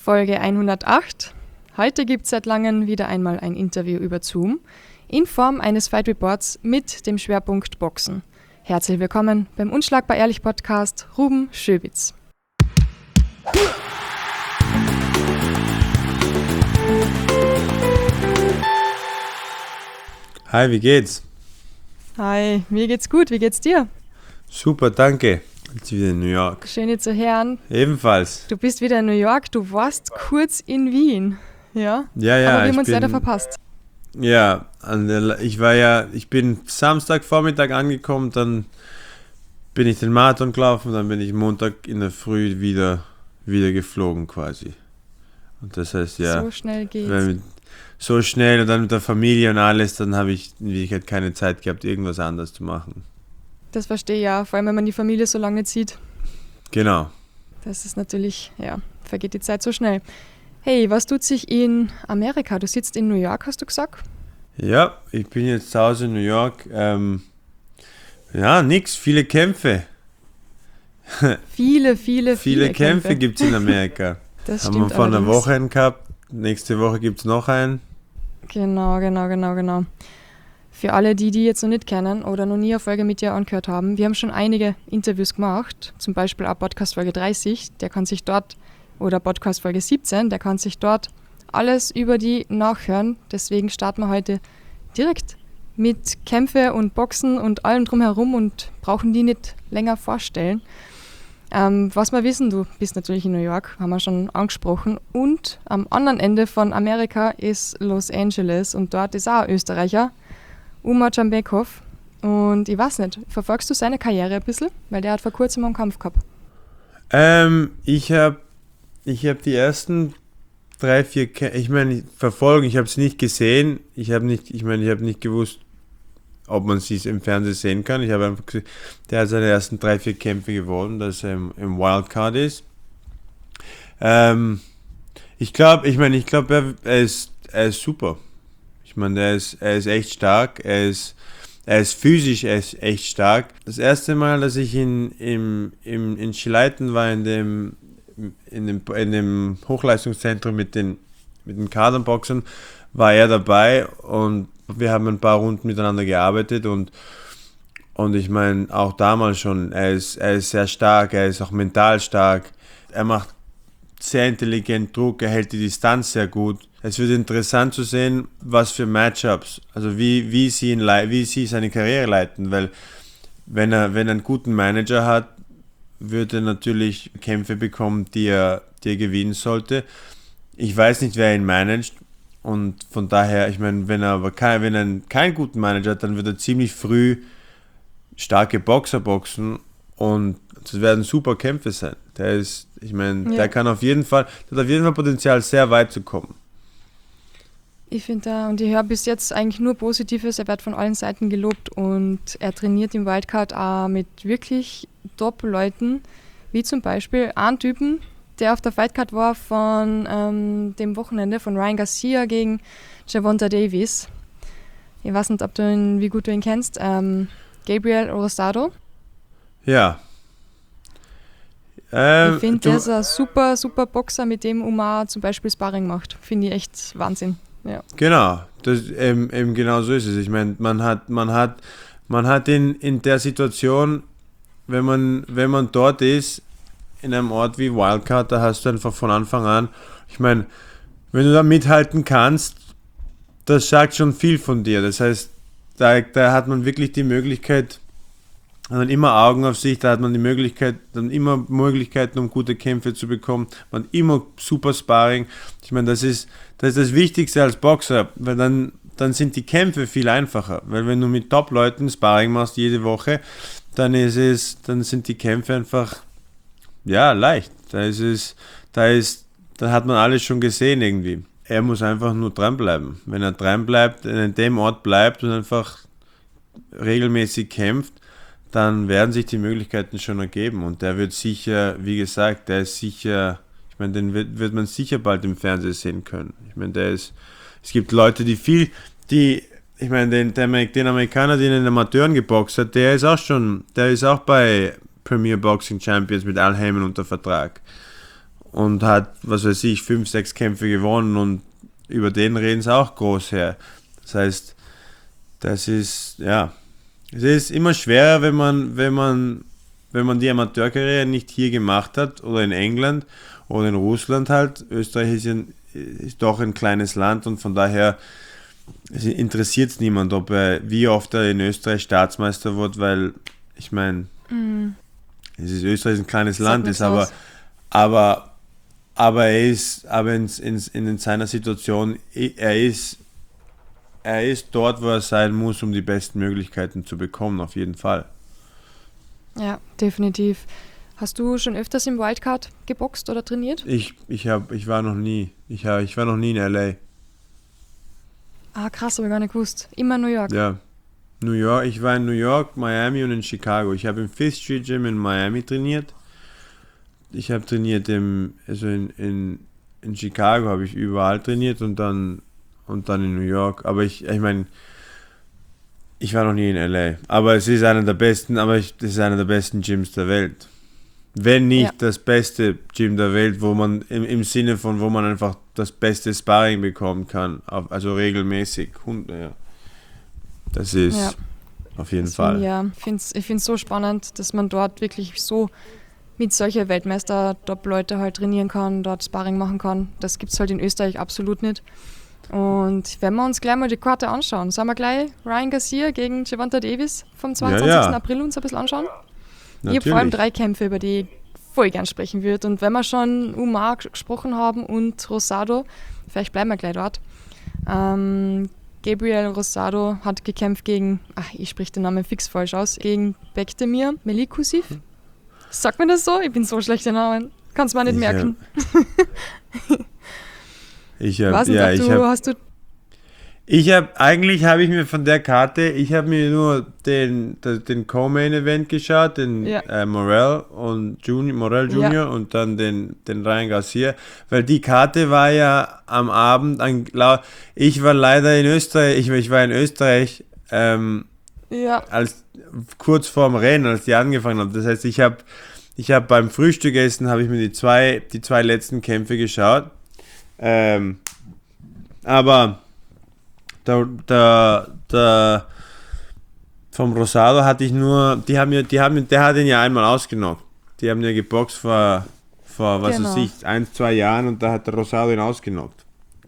Folge 108. Heute gibt es seit langem wieder einmal ein Interview über Zoom in Form eines Fight Reports mit dem Schwerpunkt Boxen. Herzlich willkommen beim Unschlagbar Ehrlich Podcast, Ruben Schöbitz. Hi, wie geht's? Hi, mir geht's gut, wie geht's dir? Super, danke. Jetzt wieder in New York. Schön, dich zu hören. Ebenfalls. Du bist wieder in New York, du warst kurz in Wien, ja? Ja. Aber wir haben uns leider verpasst. Ja, ich bin Samstagvormittag angekommen, dann bin ich den Marathon gelaufen, dann bin ich Montag in der Früh wieder geflogen quasi. Und das heißt, ja. So schnell geht's. So schnell und dann mit der Familie und alles, dann habe ich in Wirklichkeit keine Zeit gehabt, irgendwas anderes zu machen. Das verstehe ich ja, vor allem wenn man die Familie so lange nicht sieht. Genau. Das ist natürlich, ja, vergeht die Zeit so schnell. Hey, was tut sich in Amerika? Du sitzt in New York, hast du gesagt? Ja, ich bin jetzt zu Hause in New York. Viele Kämpfe. Viele Kämpfe gibt es in Amerika. Das haben stimmt wir vor einer allerdings. Woche einen gehabt. Nächste Woche gibt es noch einen. Genau. Für alle, die jetzt noch nicht kennen oder noch nie eine Folge mit dir angehört haben, wir haben schon einige Interviews gemacht, zum Beispiel auch Podcast Folge 30, der kann sich dort, oder Podcast Folge 17, der kann sich dort alles über die nachhören. Deswegen starten wir heute direkt mit Kämpfe und Boxen und allem drumherum und brauchen die nicht länger vorstellen. Was wir wissen, du bist natürlich in New York, haben wir schon angesprochen. Und am anderen Ende von Amerika ist Los Angeles und dort ist auch ein Österreicher, Umar Jambekov. Und ich weiß nicht, verfolgst du seine Karriere ein bisschen? Weil der hat vor kurzem einen Kampf gehabt. Ich hab die ersten 3-4 Kämpfe, ich habe es nicht gesehen. Ich habe nicht gewusst, ob man sie im Fernsehen sehen kann. Ich habe einfach gesehen, der hat seine ersten 3-4 Kämpfe gewonnen, dass er im Wildcard ist. Ich glaube, er ist super. Ich meine, er ist echt stark. Er ist physisch echt stark. Das erste Mal, dass ich in Schleiten war, in dem Hochleistungszentrum mit den Kaderboxern, war er dabei und wir haben ein paar Runden miteinander gearbeitet und ich meine, auch damals schon, er ist sehr stark, er ist auch mental stark, er macht sehr intelligent Druck, er hält die Distanz sehr gut. Es wird interessant zu sehen, was für Matchups, also wie sie seine Karriere leiten, weil wenn er einen guten Manager hat, wird er natürlich Kämpfe bekommen, die er gewinnen sollte. Ich weiß nicht, wer ihn managt. Und von daher, ich meine, wenn er keinen guten Manager hat, dann wird er ziemlich früh starke Boxer boxen und das werden super Kämpfe sein. Der hat auf jeden Fall Potenzial, sehr weit zu kommen. Ich finde und ich höre bis jetzt eigentlich nur Positives, er wird von allen Seiten gelobt und er trainiert im Wildcard auch mit wirklich Top-Leuten, wie zum Beispiel einen Typen, der auf der Fightcard war von dem Wochenende von Ryan Garcia gegen Gervonta Davis. Ich weiß nicht, wie gut du ihn kennst. Gabriel Rosado. Ja. Ich finde, der ist ein super Boxer, mit dem Umar zum Beispiel Sparring macht. Finde ich echt Wahnsinn. Ja. Genau, eben genau so ist es. Ich meine, man hat in der Situation, wenn man dort ist, in einem Ort wie Wildcard, da hast du einfach von Anfang an, ich meine, wenn du da mithalten kannst, das sagt schon viel von dir. Das heißt, da hat man wirklich die Möglichkeit, hat man immer Augen auf sich, da hat man immer Möglichkeiten, um gute Kämpfe zu bekommen, man hat immer super Sparring. Ich meine, das ist das Wichtigste als Boxer, weil dann sind die Kämpfe viel einfacher, weil wenn du mit Top-Leuten Sparring machst jede Woche, dann sind die Kämpfe einfach leicht. Da hat man alles schon gesehen irgendwie. Er muss einfach nur dranbleiben. Wenn er dranbleibt, in dem Ort bleibt und einfach regelmäßig kämpft, dann werden sich die Möglichkeiten schon ergeben. Und der wird sicher, wie gesagt, ich meine, den wird man sicher bald im Fernsehen sehen können. Ich meine, es gibt Leute, ich meine, den Amerikaner, den in den Amateuren geboxt hat, der ist auch bei Premier Boxing Champions mit Al Haymon unter Vertrag. und hat, was weiß ich, 5, 6 Kämpfe gewonnen und über den reden sie auch groß her. Das heißt, das ist, ja, es ist immer schwerer, wenn man die Amateurkarriere nicht hier gemacht hat oder in England oder in Russland halt. Österreich ist doch ein kleines Land und von daher interessiert es niemand, wie oft er in Österreich Staatsmeister wird, weil ich meine, Österreich ist ein kleines Land, ist aber er ist, in seiner Situation, er ist dort, wo er sein muss, um die besten Möglichkeiten zu bekommen, auf jeden Fall. Ja, definitiv. Hast du schon öfters im Wildcard geboxt oder trainiert? Ich war noch nie. Ich war noch nie in LA. Ah, krass, habe ich gar nicht gewusst. Immer New York. Ja, New York. Ich war in New York, Miami und in Chicago. Ich habe im Fifth Street Gym in Miami trainiert. Ich habe trainiert in Chicago habe ich überall trainiert und dann in New York. Aber ich meine, ich war noch nie in LA. Aber es ist einer der besten, Gyms der Welt. Wenn nicht das beste Gym der Welt, wo man im Sinne von, wo man einfach das beste Sparring bekommen kann, also regelmäßig. Ja. Das ist auf jeden Fall. Ja, ich finde es so spannend, dass man dort wirklich so mit solchen Weltmeister-Top-Leute halt trainieren kann, dort Sparring machen kann. Das gibt es halt in Österreich absolut nicht. Und wenn wir uns gleich mal die Karte anschauen, sollen wir gleich Ryan Garcia gegen Gervonta Davis vom 22. April uns ein bisschen anschauen? Natürlich. Ich habe vor allem 3 Kämpfe, über die ich voll gern sprechen würde. Und wenn wir schon Umar gesprochen haben und Rosado, vielleicht bleiben wir gleich dort. Gabriel Rosado hat gekämpft gegen, ich spreche den Namen fix falsch aus, gegen Bektemir Melikuziev. Sagt man das so? Ich bin so schlecht in Namen. Kannst du mir nicht merken. Eigentlich habe ich mir von der Karte, ich habe mir nur den Co-Main-Event geschaut, den Morrell Jr. Und dann den Ryan Garcia, weil die Karte war ja am Abend, ich war leider in Österreich, ich war in Österreich, als kurz vorm Rennen, als die angefangen haben. Das heißt, ich habe beim Frühstückessen habe ich mir die zwei letzten Kämpfe geschaut. Aber der vom Rosado hatte ich nur, der hat ihn ja einmal ausgenockt. Die haben ja geboxt vor was weiß ich, 1-2 Jahren und da hat der Rosado ihn ausgenockt.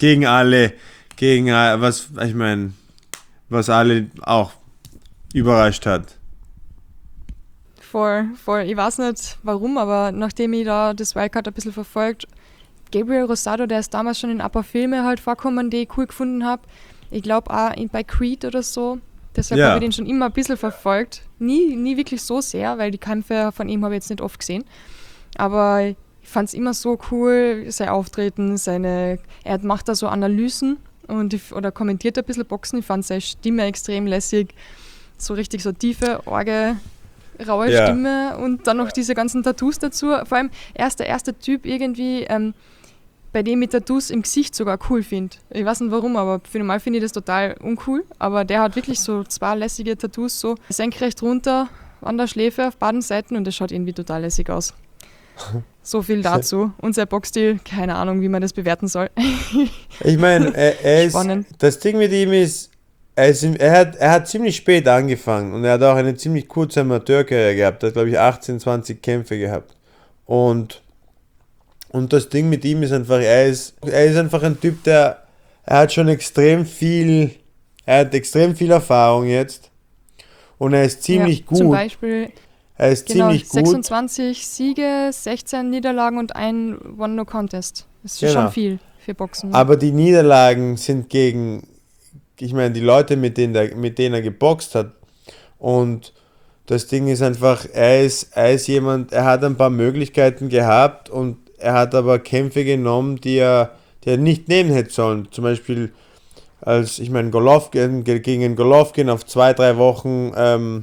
Was alle auch überrascht hat. Voll. Ich weiß nicht warum, aber nachdem ich da das Wildcard ein bisschen verfolgt, Gabriel Rosado, der ist damals schon in ein paar Filme halt vorkommen, die ich cool gefunden habe. Ich glaube auch bei Creed oder so. Deshalb habe ich den schon immer ein bisschen verfolgt. Nie wirklich so sehr, weil die Kämpfe von ihm habe ich jetzt nicht oft gesehen. Aber ich fand es immer so cool, sein Auftreten, er macht da so Analysen oder kommentiert ein bisschen Boxen. Ich fand seine Stimme extrem lässig. So richtig so tiefe, raue Stimme und dann noch diese ganzen Tattoos dazu. Vor allem er ist der erste Typ irgendwie, bei dem ich Tattoos im Gesicht sogar cool finde. Ich weiß nicht warum, aber für normal finde ich das total uncool. Aber der hat wirklich so 2 lässige Tattoos, so senkrecht runter an der Schläfe auf beiden Seiten und das schaut irgendwie total lässig aus. So viel dazu. Und sein Boxstil, keine Ahnung, wie man das bewerten soll. Ich meine, das Ding mit ihm ist, er hat ziemlich spät angefangen und er hat auch eine ziemlich kurze Amateurkarriere gehabt. Er hat, glaube ich, 18, 20 Kämpfe gehabt. Und das Ding mit ihm ist einfach, er ist einfach ein Typ, er hat extrem viel Erfahrung jetzt und er ist ziemlich gut. Zum Beispiel, er ist ziemlich gut. 26 Siege, 16 Niederlagen und ein One-No-Contest. Das ist schon viel für Boxen. Aber die Niederlagen sind gegen, ich meine, die Leute, mit denen er geboxt hat. Und das Ding ist einfach, er ist jemand, er hat ein paar Möglichkeiten gehabt und er hat aber Kämpfe genommen, die er nicht nehmen hätte sollen. Zum Beispiel gegen Golovkin auf 2-3 Wochen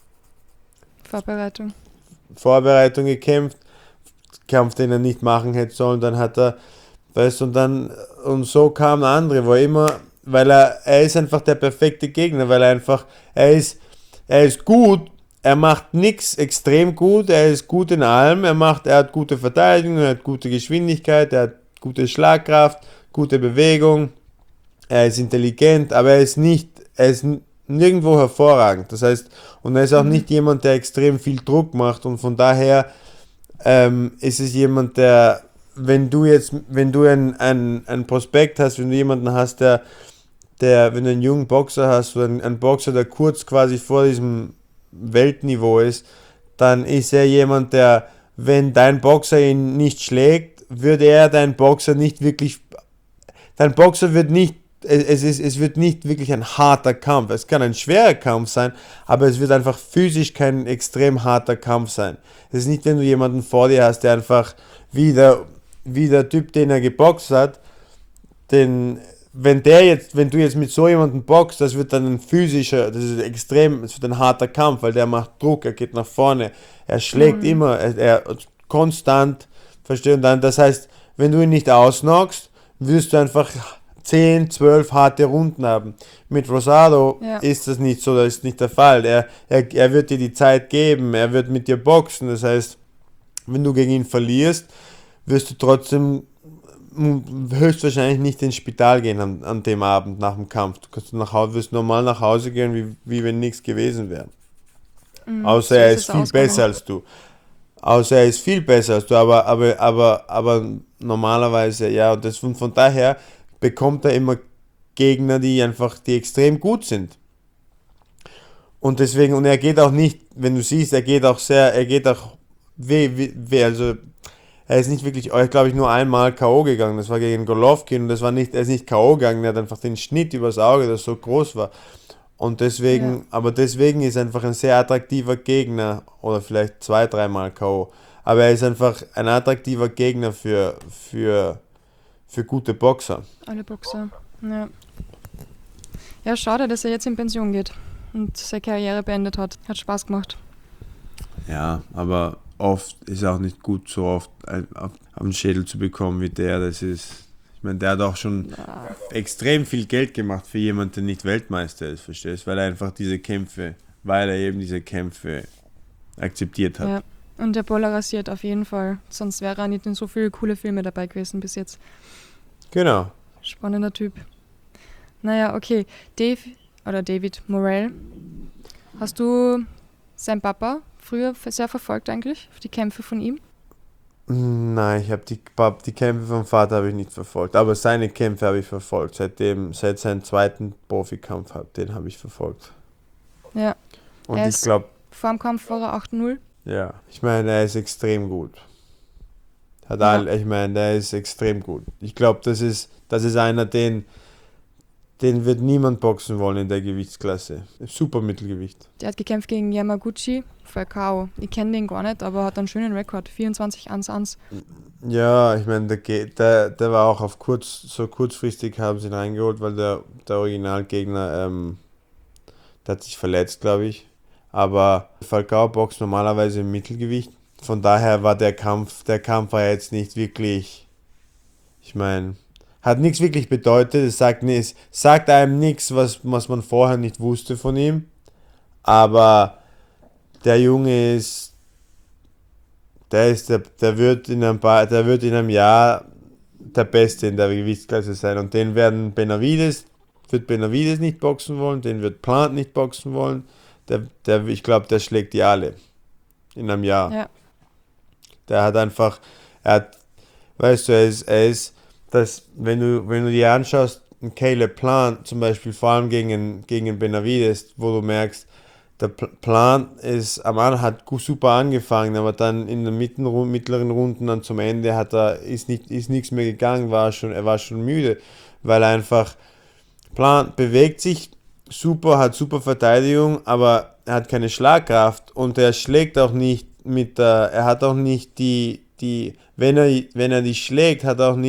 Vorbereitung gekämpft, Kampf, den er nicht machen hätte sollen. Dann hat er, und so kam andere, weil er ist einfach der perfekte Gegner, weil er ist gut, er macht nichts extrem gut, er ist gut in allem, er hat gute Verteidigung, er hat gute Geschwindigkeit, er hat gute Schlagkraft, gute Bewegung, er ist intelligent, aber er ist nirgendwo hervorragend. Das heißt, und er ist auch nicht jemand, der extrem viel Druck macht, und von daher ist es jemand, der, wenn du ein Prospekt hast, wenn du jemanden hast, wenn du einen jungen Boxer hast, oder einen Boxer, der kurz quasi vor diesem Weltniveau ist, dann ist er jemand, der, wenn dein Boxer ihn nicht schlägt, dein Boxer wird nicht, es wird nicht wirklich ein harter Kampf. Es kann ein schwerer Kampf sein, aber es wird einfach physisch kein extrem harter Kampf sein. Es ist nicht, wenn du jemanden vor dir hast, der einfach wie der Typ, den er geboxt hat, wenn du jetzt mit so jemandem boxt, das wird dann es wird ein harter Kampf, weil der macht Druck, er geht nach vorne, er schlägt immer, er konstant, verstehst du? Dann, das heißt, wenn du ihn nicht ausknockst, wirst du einfach 10, 12 harte Runden haben. Mit Rosado ist das nicht so, das ist nicht der Fall. Er wird dir die Zeit geben, er wird mit dir boxen, das heißt, wenn du gegen ihn verlierst, wirst du trotzdem höchstwahrscheinlich nicht ins Spital gehen an dem Abend nach dem Kampf. Wirst normal nach Hause gehen, wie wenn nichts gewesen wäre. Außer so er ist ist es viel besser als du. Aber normalerweise, ja, und von daher bekommt er immer Gegner, die extrem gut sind. Und deswegen, und er geht auch nicht, wenn du siehst, also er ist nicht wirklich, glaube ich, nur einmal K.O. gegangen. Das war gegen Golovkin, und er ist nicht K.O. gegangen, er hat einfach den Schnitt übers Auge, das so groß war. Und deswegen ist er einfach ein sehr attraktiver Gegner, oder vielleicht 2-3 Mal K.O. Aber er ist einfach ein attraktiver Gegner für gute Boxer. Alle Boxer, ja. Ja, schade, dass er jetzt in Pension geht und seine Karriere beendet hat. Hat Spaß gemacht. Ja, aber oft ist auch nicht gut, so oft auf den Schädel zu bekommen wie der. Ich meine, der hat auch schon extrem viel Geld gemacht für jemanden, der nicht Weltmeister ist, verstehst du? Weil er eben diese Kämpfe akzeptiert hat. Ja, und der polarisiert auf jeden Fall. Sonst wäre er nicht in so viele coole Filme dabei gewesen bis jetzt. Genau. Spannender Typ. Naja, okay. David Morrell. Hast du seinen Papa früher sehr verfolgt eigentlich? Die Kämpfe von ihm? Nein, ich habe die Kämpfe vom Vater habe ich nicht verfolgt, aber seine Kämpfe habe ich verfolgt. Seit seinem zweiten Profikampf, den habe ich verfolgt. Ja. Und ich glaube, vor dem Kampf war er 8-0. Ja, ich meine, er ist extrem gut. Der ist extrem gut. Ich glaube, das ist einer, den wird niemand boxen wollen in der Gewichtsklasse. Super Mittelgewicht. Der hat gekämpft gegen Yamaguchi für K.O. Ich kenne den gar nicht, aber hat einen schönen Rekord. 24-1-1. Ja, ich meine, der war auch kurzfristig haben sie ihn reingeholt, weil der Originalgegner, der hat sich verletzt, glaube ich. Aber Falcao boxt normalerweise im Mittelgewicht. Von daher war der Kampf war jetzt nicht wirklich, ich meine, hat nichts wirklich bedeutet. Es sagt einem nichts, was man vorher nicht wusste von ihm. Aber der Junge der wird in einem Jahr der Beste in der Gewichtsklasse sein. Und wird Benavides nicht boxen wollen, den wird Plant nicht boxen wollen. Ich glaube, der schlägt die alle in einem Jahr. Ja. Weißt du, er ist wenn du dir anschaust, ein Caleb Plant zum Beispiel, vor allem gegen Benavides, wo du merkst, der Plant hat super angefangen, aber dann in den mittleren Runden dann zum Ende ist nichts mehr gegangen, er war schon müde, weil einfach Plant bewegt sich super, hat super Verteidigung, aber er hat keine Schlagkraft und er schlägt auch nicht er hat auch nicht wenn er dich schlägt,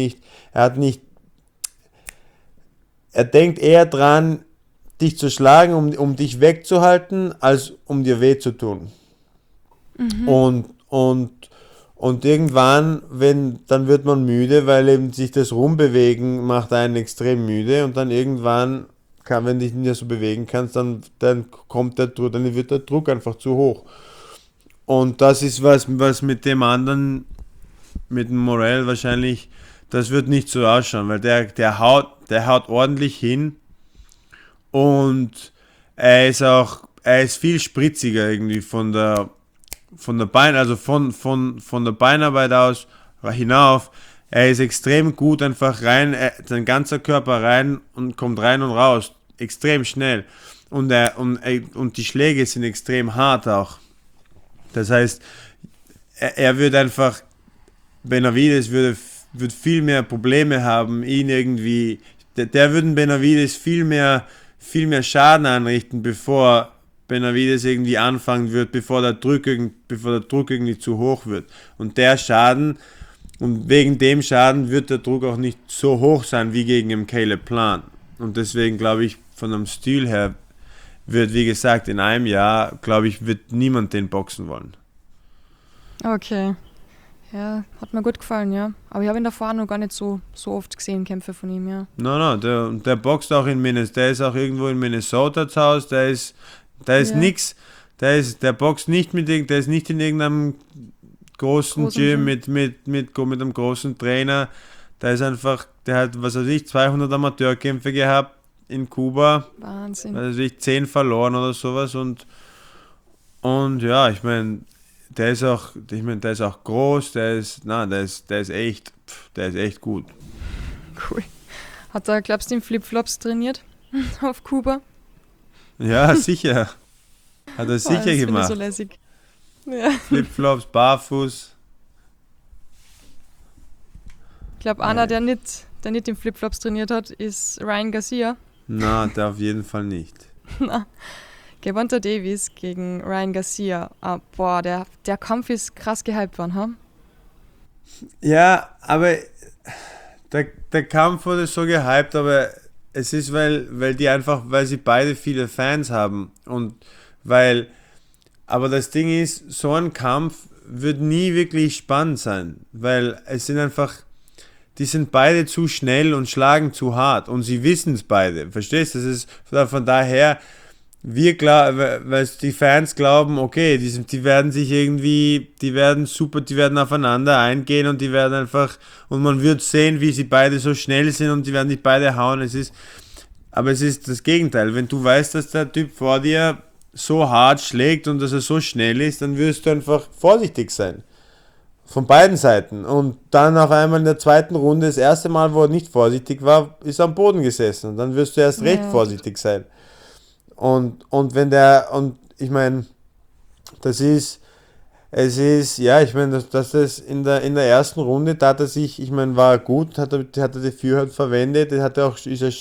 er denkt eher dran, dich zu schlagen, um dich wegzuhalten, als um dir weh zu tun. Mhm. Und irgendwann, dann wird man müde, weil eben sich das Rumbewegen macht einen extrem müde und dann irgendwann wenn du dich nicht mehr so bewegen kannst, dann kommt dann wird der Druck einfach zu hoch. Und das ist was mit dem anderen, mit dem Morel wahrscheinlich, das wird nicht so ausschauen, weil der haut ordentlich hin und er ist viel spritziger irgendwie von der Bein, also von der Beinarbeit aus hinauf. Er ist extrem gut einfach rein, sein ganzer Körper rein und kommt rein und raus, extrem schnell. Und die Schläge sind extrem hart auch. Das heißt, er wird einfach, Benavides wird viel mehr Probleme haben, ihn irgendwie, der würde Benavides viel mehr Schaden anrichten, bevor Benavides irgendwie anfangen wird, bevor der Druck irgendwie zu hoch wird. Und wegen dem Schaden wird der Druck auch nicht so hoch sein wie gegen den Caleb Plant. Und deswegen glaube ich, von dem Stil her wird, wie gesagt, in einem Jahr, glaube ich, wird niemand den boxen wollen. Okay. Ja, hat mir gut gefallen, ja. Aber ich habe ihn davor noch gar nicht so oft gesehen, Kämpfe von ihm, ja. Der boxt auch in Minnesota, der ist auch irgendwo in Minnesota zu Hause, der ist nix, der boxt nicht der ist nicht in irgendeinem großen Gym mit einem großen Trainer, der ist einfach, der hat, 200 Amateurkämpfe gehabt in Kuba. Wahnsinn. 10 verloren oder sowas und ja, ich meine, der ist auch groß, der ist echt gut. Cool. Hat er, glaubst du, in Flipflops trainiert auf Kuba? Ja, sicher. Hat er sicher das gemacht. Ich so lässig. Ja. Flipflops, barfuß. Ich glaube, einer, der nicht in Flipflops trainiert hat, ist Ryan Garcia. Na, der auf jeden Fall nicht. Na. Gervonta Davis gegen Ryan Garcia. Boah, der Kampf ist krass gehypt worden, ha? Ja, aber der Kampf wurde so gehypt, aber es ist, weil sie beide viele Fans haben aber das Ding ist, so ein Kampf wird nie wirklich spannend sein, weil die sind beide zu schnell und schlagen zu hart und sie wissen es beide, verstehst du? Das ist von daher, weil die Fans glauben, okay, die werden aufeinander eingehen und und man wird sehen, wie sie beide so schnell sind und die werden sich beide hauen. Aber es ist das Gegenteil. Wenn du weißt, dass der Typ vor dir so hart schlägt und dass er so schnell ist, dann wirst du einfach vorsichtig sein. Von beiden Seiten. Und dann auf einmal in der zweiten Runde, das erste Mal, wo er nicht vorsichtig war, ist er am Boden gesessen. Und dann wirst du erst recht vorsichtig sein. Und ich meine, dass das in der ersten Runde, da hat er sich, ich meine, war er gut, hat er die Führhand verwendet, hat er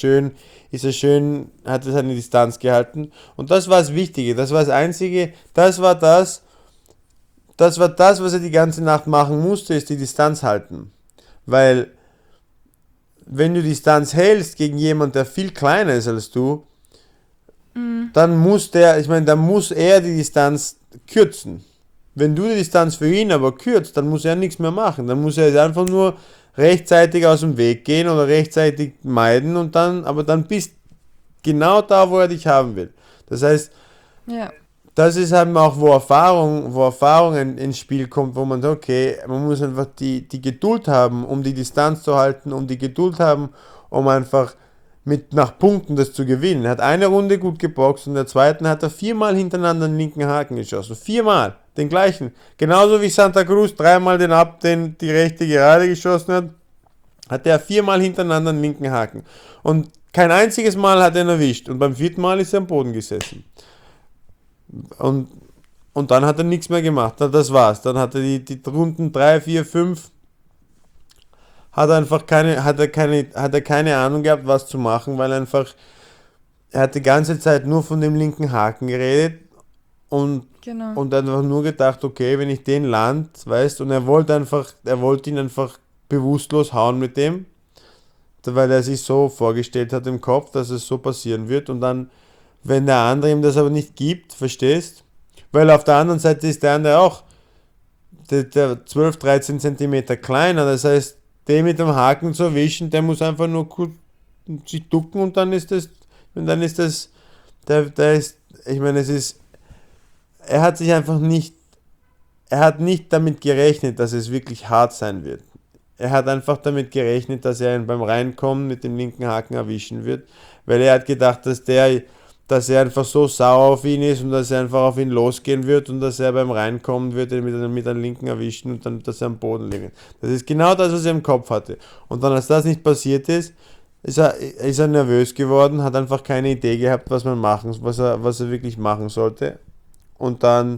seine Distanz gehalten. Und das war das Wichtige, das war das Einzige, das war das, was er die ganze Nacht machen musste, ist die Distanz halten. Weil, wenn du die Distanz hältst gegen jemanden, der viel kleiner ist als du, dann muss er die Distanz kürzen. Wenn du die Distanz für ihn aber kürzt, dann muss er nichts mehr machen. Dann muss er einfach nur rechtzeitig aus dem Weg gehen oder rechtzeitig meiden aber dann bist genau da, wo er dich haben will. Das heißt, das ist eben auch, wo Erfahrung ins Spiel kommt, wo man sagt, okay, man muss einfach die Geduld haben, um die Distanz zu halten, um die Geduld haben, um einfach nach Punkten das zu gewinnen. Er hat eine Runde gut geboxt und in der zweiten hat er 4-mal hintereinander den linken Haken geschossen. 4-mal, den gleichen. Genauso wie Santa Cruz 3-mal die rechte Gerade geschossen hat er 4-mal hintereinander den linken Haken. Und kein einziges Mal hat er ihn erwischt. Und beim 4. Mal ist er am Boden gesessen. Und dann hat er nichts mehr gemacht. Das war's. Dann hat er die Runden 3, 4, 5 hat er keine Ahnung gehabt, was zu machen, weil er hat die ganze Zeit nur von dem linken Haken geredet und einfach nur gedacht, okay, wenn ich den land, weißt, und er wollte ihn einfach bewusstlos hauen mit dem, weil er sich so vorgestellt hat im Kopf, dass es so passieren wird und dann, wenn der andere ihm das aber nicht gibt, verstehst, weil auf der anderen Seite ist der andere auch der 12, 13 Zentimeter kleiner, das heißt, den mit dem Haken zu erwischen, der muss einfach nur kurz sich ducken und dann ist Und dann ist das, da ist, ich meine, er hat sich einfach nicht, er hat nicht damit gerechnet, dass es wirklich hart sein wird. Er hat einfach damit gerechnet, dass er ihn beim Reinkommen mit dem linken Haken erwischen wird, weil er hat gedacht, dass er einfach so sauer auf ihn ist und dass er einfach auf ihn losgehen wird und dass er beim Reinkommen wird mit einem linken erwischen und dann, dass er am Boden liegt. Das ist genau das, was er im Kopf hatte. Und dann, als das nicht passiert ist er nervös geworden, hat einfach keine Idee gehabt, was was er wirklich machen sollte. Und dann,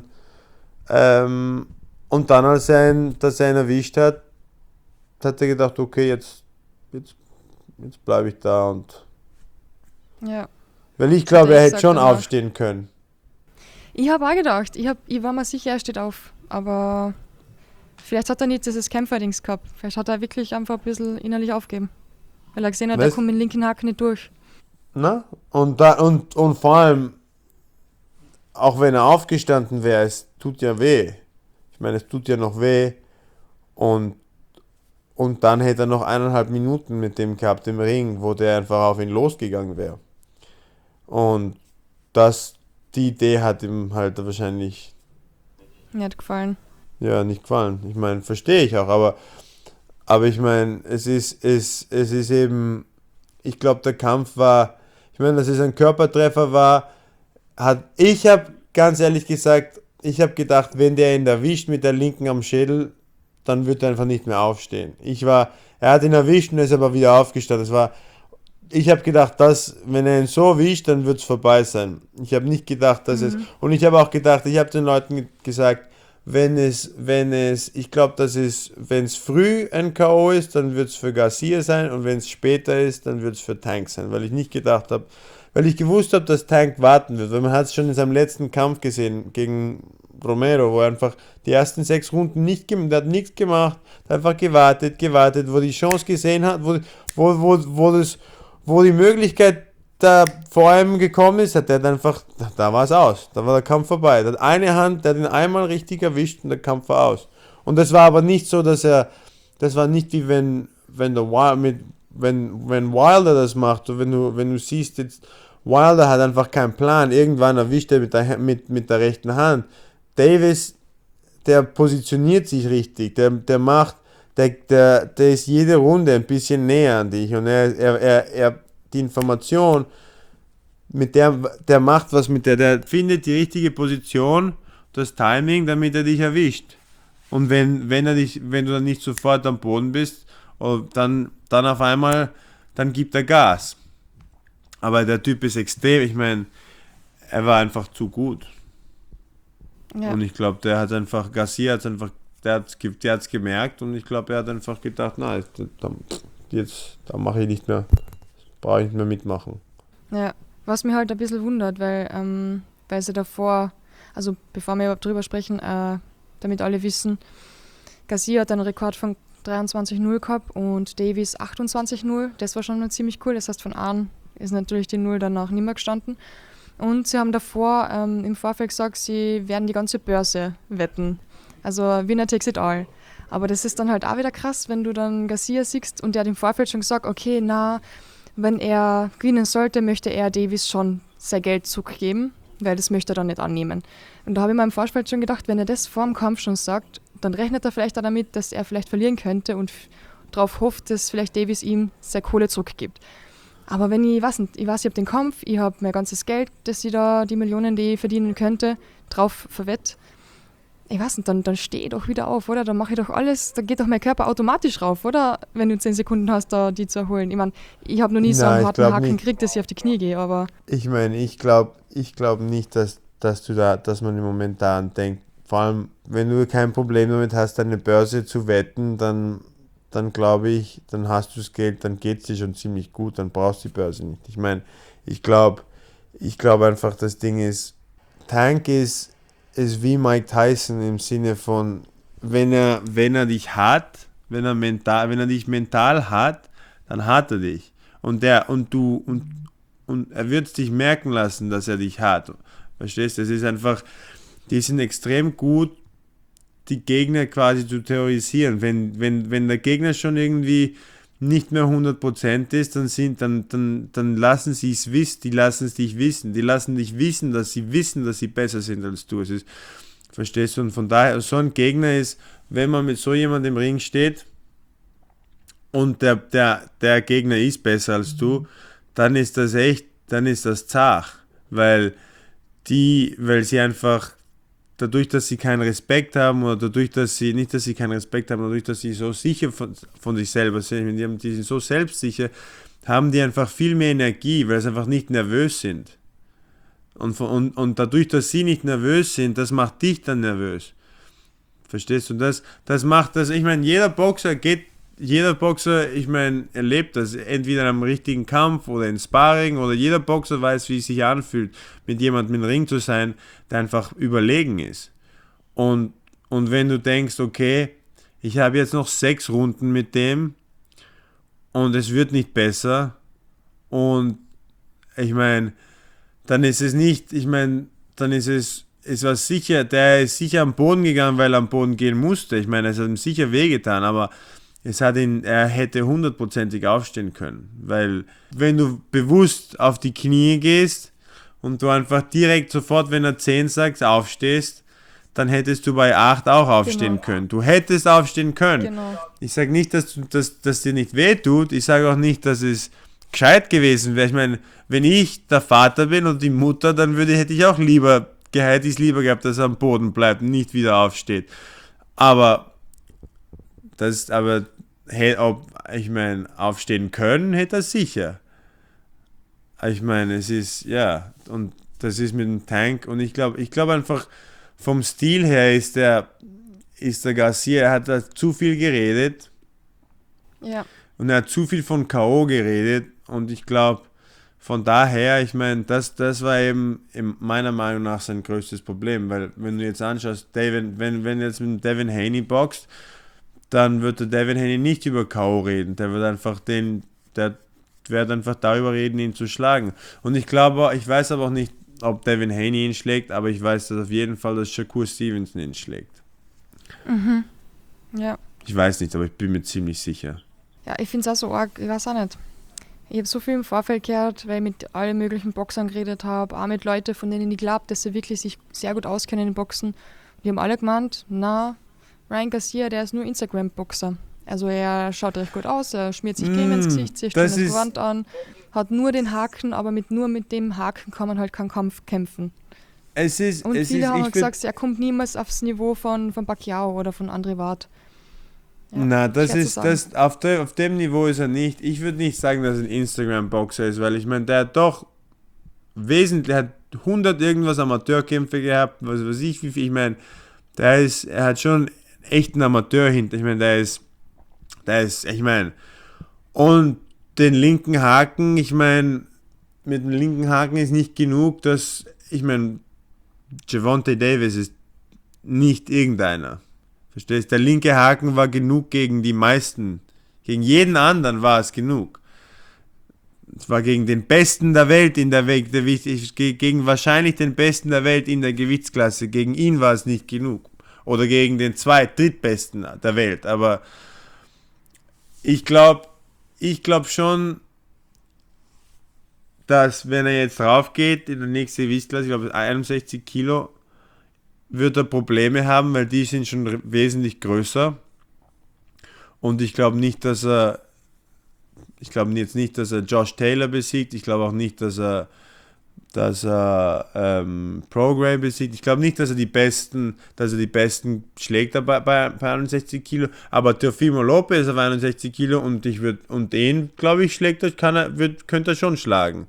als dass er ihn erwischt hat, hat er gedacht, okay, jetzt bleibe ich da und. Ja. Weil ich glaube, er hätte schon danach aufstehen können. Ich habe auch gedacht, ich war mir sicher, er steht auf. Aber vielleicht hat er nicht dieses Kämpferdings gehabt. Vielleicht hat er wirklich einfach ein bisschen innerlich aufgegeben. Weil er gesehen hat, er kommt mit dem linken Haken nicht durch. Na? Und vor allem, auch wenn er aufgestanden wäre, es tut ja weh. Ich meine, es tut ja noch weh. Und dann hätte er noch 1,5 Minuten mit dem gehabt im Ring, wo der einfach auf ihn losgegangen wäre. Und die Idee hat ihm halt wahrscheinlich Nicht gefallen. nicht gefallen. Ich meine, verstehe ich auch, aber ich meine, es ist eben, ich glaube, der Kampf war, ich meine, dass es ein Körpertreffer war, ich habe ganz ehrlich gesagt, ich habe gedacht, wenn der ihn erwischt mit der linken am Schädel, dann wird er einfach nicht mehr aufstehen. Er hat ihn erwischt und ist aber wieder aufgestanden. Ich habe gedacht, wenn er ihn so erwischt, dann wird es vorbei sein. Ich habe nicht gedacht, und ich habe auch gedacht, ich habe den Leuten gesagt, wenn ich glaube, wenn es früh ein K.O. ist, dann wird es für Garcia sein und wenn es später ist, dann wird es für Tank sein, weil ich gewusst habe, dass Tank warten wird, weil man hat es schon in seinem letzten Kampf gesehen gegen Romero, wo er einfach die ersten 6 Runden der hat nichts gemacht, hat einfach gewartet, wo die Chance gesehen hat, wo die Möglichkeit da vor ihm gekommen ist, da war es aus. Da war der Kampf vorbei. Der hat ihn einmal richtig erwischt und der Kampf war aus. Und das war aber nicht so, das war nicht wie wenn Wilder das macht, und wenn du siehst jetzt, Wilder hat einfach keinen Plan, irgendwann erwischt er mit der rechten Hand. Davis, der positioniert sich richtig, der ist jede Runde ein bisschen näher an dich und die Information, der macht was der findet die richtige Position, das Timing, damit er dich erwischt. Und wenn du dann nicht sofort am Boden bist, dann auf einmal, dann gibt er Gas. Aber der Typ ist extrem, ich meine, er war einfach zu gut. Ja. Und ich glaube, Garcia hat es einfach, der hat's gemerkt und ich glaube, er hat einfach gedacht, na, da mache ich nicht mehr, brauche ich nicht mehr mitmachen. Ja, was mich halt ein bisschen wundert, weil sie davor, also bevor wir überhaupt drüber sprechen, damit alle wissen, Garcia hat einen Rekord von 23-0 gehabt und Davis 28-0, das war schon ziemlich cool, das heißt von Arn ist natürlich die 0 danach nicht mehr gestanden. Und sie haben davor im Vorfeld gesagt, sie werden die ganze Börse wetten. Also Winner takes it all. Aber das ist dann halt auch wieder krass, wenn du dann Garcia siehst und der hat im Vorfeld schon gesagt, okay, wenn er gewinnen sollte, möchte er Davis schon sein Geld zurückgeben, weil das möchte er dann nicht annehmen. Und da habe ich mir im Vorfeld schon gedacht, wenn er das vor dem Kampf schon sagt, dann rechnet er vielleicht auch damit, dass er vielleicht verlieren könnte und darauf hofft, dass vielleicht Davis ihm seine Kohle zurückgibt. Aber wenn ich weiß, ich habe den Kampf, ich habe mein ganzes Geld, die Millionen, die ich verdienen könnte, drauf verwett. Ich weiß nicht, dann stehe ich doch wieder auf, oder? Dann mache ich doch alles, da geht doch mein Körper automatisch rauf, oder? Wenn du 10 Sekunden hast, da die zu erholen. Ich meine, ich habe noch nie so einen harten Haken gekriegt, dass ich auf die Knie gehe, aber... Ich meine, ich glaube nicht, dass man im Moment daran denkt. Vor allem, wenn du kein Problem damit hast, eine Börse zu wetten, dann glaube ich, dann hast du das Geld, dann geht es dir schon ziemlich gut, dann brauchst du die Börse nicht. Ich meine, ich glaube einfach, das Ding ist, Tank ist wie Mike Tyson im Sinne von, wenn er dich hat, wenn er dich mental hat, dann hat er dich. Und er wird es dich merken lassen, dass er dich hat. Verstehst du? Es ist einfach, die sind extrem gut, die Gegner quasi zu terrorisieren. Wenn der Gegner schon irgendwie nicht mehr 100% ist, dann lassen sie es wissen, die lassen es dich wissen, die lassen dich wissen, dass sie besser sind als du. Verstehst du? Und von daher, so ein Gegner ist, wenn man mit so jemandem im Ring steht und der Gegner ist besser als du, dann ist das zart, weil sie einfach dadurch, dass sie keinen Respekt haben oder dadurch, dass sie keinen Respekt haben, dadurch, dass sie so sicher von sich selber sind, die sind so selbstsicher, haben die einfach viel mehr Energie, weil sie einfach nicht nervös sind. Und dadurch, dass sie nicht nervös sind, das macht dich dann nervös. Verstehst du? Das macht das, ich meine, jeder Boxer, ich meine, erlebt das entweder in einem richtigen Kampf oder in Sparring oder jeder Boxer weiß, wie es sich anfühlt, mit jemandem im Ring zu sein, der einfach überlegen ist. Und wenn du denkst, okay, ich habe jetzt noch 6 Runden mit dem und es wird nicht besser und ich meine, dann ist es nicht, ich meine, dann ist es war sicher, der ist sicher am Boden gegangen, weil er am Boden gehen musste. Ich meine, es hat ihm sicher wehgetan, aber er hätte 100%ig aufstehen können. Weil, wenn du bewusst auf die Knie gehst und du einfach direkt sofort, wenn er 10 sagt, aufstehst, dann hättest du bei 8 auch aufstehen können. Du hättest aufstehen können. Genau. Ich sage nicht, dass dir nicht weh tut. Ich sage auch nicht, dass es gescheit gewesen wäre. Ich meine, wenn ich der Vater bin und die Mutter, dann hätte ich auch lieber gehabt, dass er am Boden bleibt und nicht wieder aufsteht. Ich meine, aufstehen können hätte er sicher. Ich meine, es ist, ja, und das ist mit dem Tank und ich glaube einfach, vom Stil her ist der Garcia, er hat da zu viel geredet. Ja. Und er hat zu viel von K.O. geredet und ich glaube, von daher, ich meine, das war eben meiner Meinung nach sein größtes Problem, weil wenn du jetzt anschaust, wenn jetzt mit Devin Haney boxt, dann wird der Devin Haney nicht über K.O. reden, der wird einfach darüber reden, ihn zu schlagen. Und ich weiß aber auch nicht, ob Devin Haney ihn schlägt, aber ich weiß, dass auf jeden Fall, dass Shakur Stevenson ihn schlägt. Mhm. Ja. Ich weiß nicht, aber ich bin mir ziemlich sicher. Ja, ich finde es auch so arg, ich weiß auch nicht. Ich habe so viel im Vorfeld gehört, weil ich mit allen möglichen Boxern geredet habe, auch mit Leuten, von denen ich glaube, dass sie wirklich sich sehr gut auskennen in Boxen. Die haben alle gemeint, Ryan Garcia, der ist nur Instagram-Boxer. Also er schaut recht gut aus, er schmiert sich Creme ins Gesicht, zieht das Gewand an, hat nur den Haken, aber nur mit dem Haken kann man halt keinen Kampf kämpfen. Viele haben gesagt, er kommt niemals aufs Niveau von Pacquiao oder von André Ward. Ja, auf dem Niveau ist er nicht. Ich würde nicht sagen, dass er ein Instagram-Boxer ist, weil ich meine, der hat doch wesentlich, hat 100 irgendwas Amateurkämpfe gehabt, was weiß ich, wie viel, ich meine, er hat schon echt einen Amateur hinter, ich meine, der ist, ich meine, und den linken Haken, ich meine, mit dem linken Haken ist nicht genug, ich meine, Gervonta Davis ist nicht irgendeiner. Verstehst? Der linke Haken war genug gegen die meisten. Gegen jeden anderen war es genug. Es war gegen den Besten der Welt gegen wahrscheinlich den Besten der Welt in der Gewichtsklasse. Gegen ihn war es nicht genug. Oder gegen den drittbesten der Welt. Aber ich glaube schon, dass wenn er jetzt drauf geht in der nächsten Gewichtsklasse, ich glaube 61 Kilo, wird er Probleme haben, weil die sind schon wesentlich größer. Und ich glaube jetzt nicht, dass er Josh Taylor besiegt. Ich glaube auch nicht, dass er Prograis besiegt. Ich glaube nicht, dass er die Besten schlägt bei 61 Kilo. Aber Teofimo Lopez auf 61 Kilo und den, glaube ich, könnte er schon schlagen.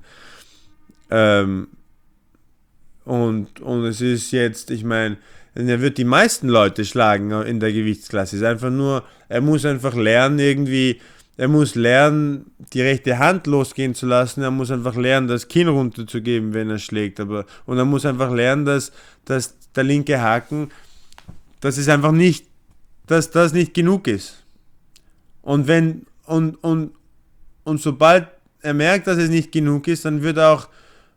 Und es ist jetzt, ich meine, er wird die meisten Leute schlagen in der Gewichtsklasse. Es ist einfach nur, er muss einfach lernen, die rechte Hand losgehen zu lassen. Er muss einfach lernen, das Kinn runterzugeben, wenn er schlägt. Und er muss einfach lernen, dass der linke Haken, dass das nicht genug ist. Und sobald er merkt, dass es nicht genug ist, dann wird er auch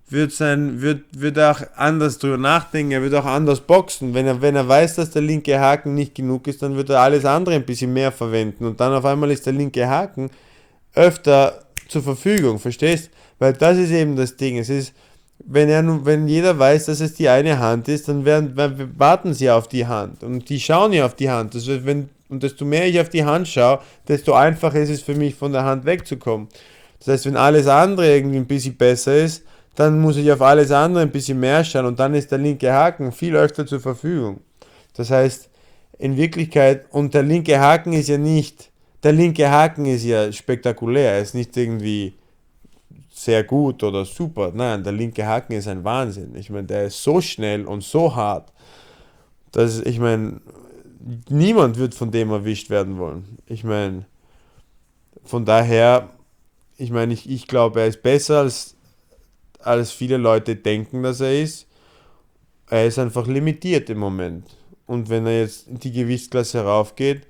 anders drüber nachdenken, er wird auch anders boxen. Wenn er weiß, dass der linke Haken nicht genug ist, dann wird er alles andere ein bisschen mehr verwenden. Und dann auf einmal ist der linke Haken öfter zur Verfügung, verstehst? Weil das ist eben das Ding. Es ist, wenn jeder weiß, dass es die eine Hand ist, dann warten sie auf die Hand und die schauen ja auf die Hand. Und desto mehr ich auf die Hand schaue, desto einfacher ist es für mich, von der Hand wegzukommen. Das heißt, wenn alles andere irgendwie ein bisschen besser ist, dann muss ich auf alles andere ein bisschen mehr schauen und dann ist der linke Haken viel öfter zur Verfügung. Das heißt, in Wirklichkeit, und der linke Haken ist ja spektakulär, er ist nicht irgendwie sehr gut oder super. Nein, der linke Haken ist ein Wahnsinn. Ich meine, der ist so schnell und so hart, dass, ich meine, niemand wird von dem erwischt werden wollen. Ich meine, von daher, ich meine, ich glaube, er ist besser als viele Leute denken, dass er ist. Er ist einfach limitiert im Moment. Und wenn er jetzt in die Gewichtsklasse raufgeht,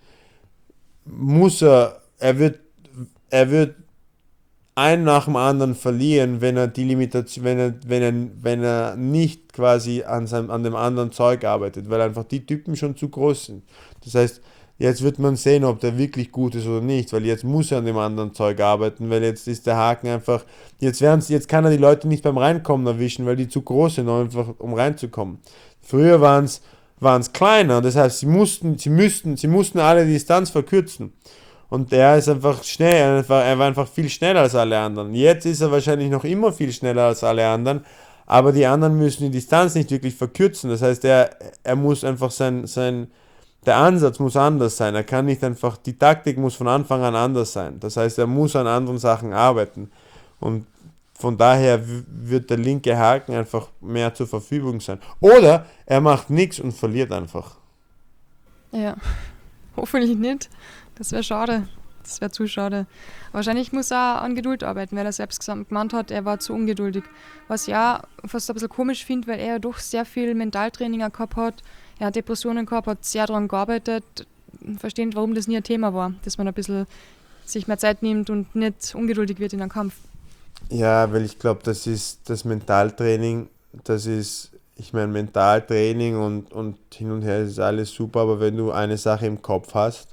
er wird einen nach dem anderen verlieren, wenn er die Limitation, wenn er nicht quasi an dem anderen Zeug arbeitet, weil einfach die Typen schon zu groß sind. Das heißt, jetzt wird man sehen, ob der wirklich gut ist oder nicht, weil jetzt muss er an dem anderen Zeug arbeiten, weil jetzt ist der Haken einfach, jetzt kann er die Leute nicht beim Reinkommen erwischen, weil die zu groß sind, um reinzukommen. Früher waren es kleiner, das heißt, sie mussten alle die Distanz verkürzen. Und er ist einfach schnell, er war einfach viel schneller als alle anderen. Jetzt ist er wahrscheinlich noch immer viel schneller als alle anderen, aber die anderen müssen die Distanz nicht wirklich verkürzen. Das heißt, er muss einfach der Ansatz muss anders sein. Er kann nicht einfach, die Taktik muss von Anfang an anders sein. Das heißt, er muss an anderen Sachen arbeiten. Und von daher wird der linke Haken einfach mehr zur Verfügung sein. Oder er macht nichts und verliert einfach. Ja, hoffentlich nicht. Das wäre schade. Das wäre zu schade. Wahrscheinlich muss er an Geduld arbeiten, weil er selbst gemeint hat, er war zu ungeduldig. Was ich auch fast ein bisschen komisch finde, weil er ja doch sehr viel Mentaltraining gehabt hat. Er hat Depressionen gehabt, hat sehr daran gearbeitet. Verstehen, warum das nie ein Thema war. Dass man ein bisschen sich mehr Zeit nimmt und nicht ungeduldig wird in einem Kampf. Ja, weil ich glaube, das ist das Mentaltraining, ich meine, Mentaltraining und hin und her ist alles super, aber wenn du eine Sache im Kopf hast,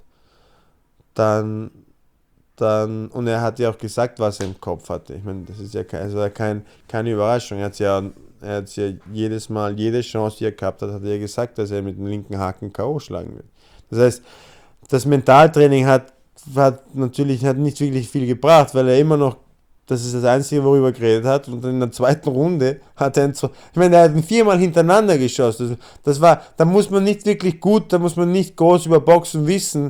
dann, und er hat ja auch gesagt, was er im Kopf hatte. Ich meine, das ist ja keine Überraschung. Er hat ja jedes Mal, jede Chance, die er gehabt hat, hat er ja gesagt, dass er mit dem linken Haken K.O. schlagen will. Das heißt, das Mentaltraining hat nicht wirklich viel gebracht, weil er immer noch, das ist das Einzige, worüber er geredet hat, und in der zweiten Runde hat er er hat ihn 4-mal hintereinander geschossen. Da muss man nicht wirklich gut, da muss man nicht groß über Boxen wissen,